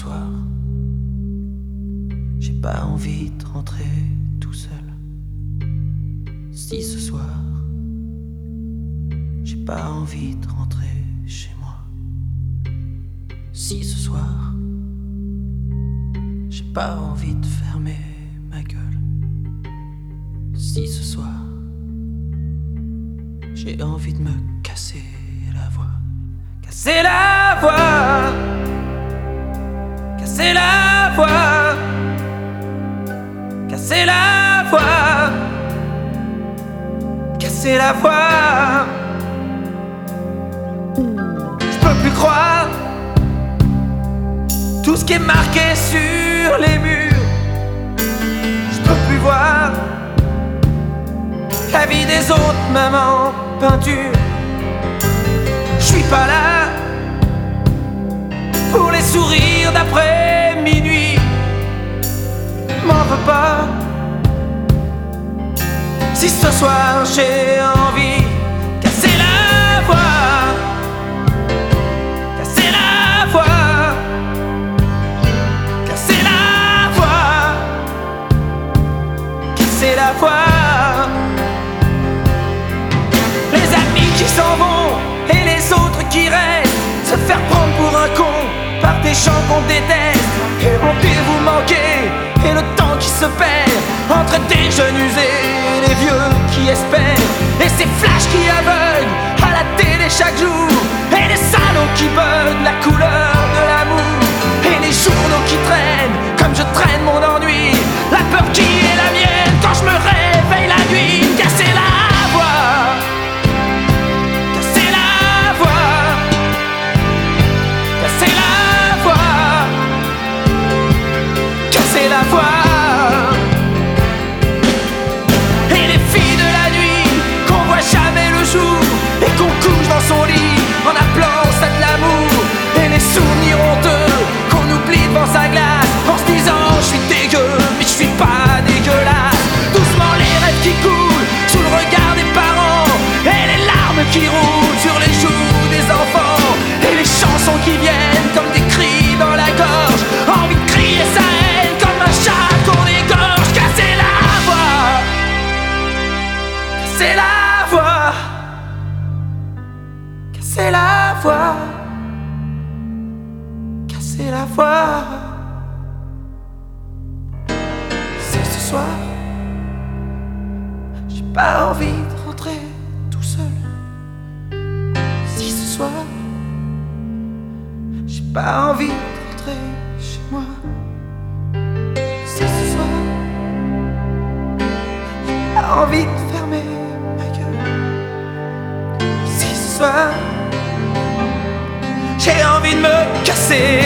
soir, j'ai pas envie de rentrer tout seul. Si ce soir, j'ai pas envie de rentrer chez moi. Si ce soir, j'ai pas envie de fermer ma gueule. Si ce soir, j'ai envie de me casser la voix. Casser la voix, casser la voix, casser la voix, casser la voix. Je peux plus croire tout ce qui est marqué sur les murs. Je peux plus voir la vie des autres, même en peinture. Je suis pas là pour les sourires d'après minuit. M'en veux pas si ce soir j'ai envie. Casser la voix, casser la voix, casser la voix, casser la voix. Les amis qui s'en vont et les autres qui restent, se faire prendre pour un con par des gens qu'on déteste. Et mon Dieu, vous manquez, et le temps qui se perd entre des jeunes usés et les vieux qui espèrent. Et ces flashs qui aveuglent à la télé chaque jour, et les salauds qui bug la couleur de l'amour, et les journaux qui traînent comme je traîne mon ennui. La peur qui est la mienne quand je me réveille la nuit. Casser la voix, casser la voix, casser la voix, casser la voix. Et les filles de la nuit qu'on voit jamais le jour et qu'on couche dans son lit en appelant ça de l'amour. Et les souvenirs honteux qu'on oublie devant sa glace en se disant je suis dégueu mais je suis pas dégueulasse. Doucement les rêves qui coulent sous le regard des parents, et les larmes qui roulent sur les joues des enfants, et les chansons qui viennent comme des cris dans la gorge. Envie de crier sa haine comme un chat qu'on égorge. Casser la voix, casser la voix, casser la voix, casser la voix. C'est ce soir, j'ai pas envie de rentrer tout seul. Si ce soir, j'ai pas envie de rentrer chez moi. Si ce soir, j'ai pas envie de fermer ma gueule. Si ce soir, j'ai envie de me casser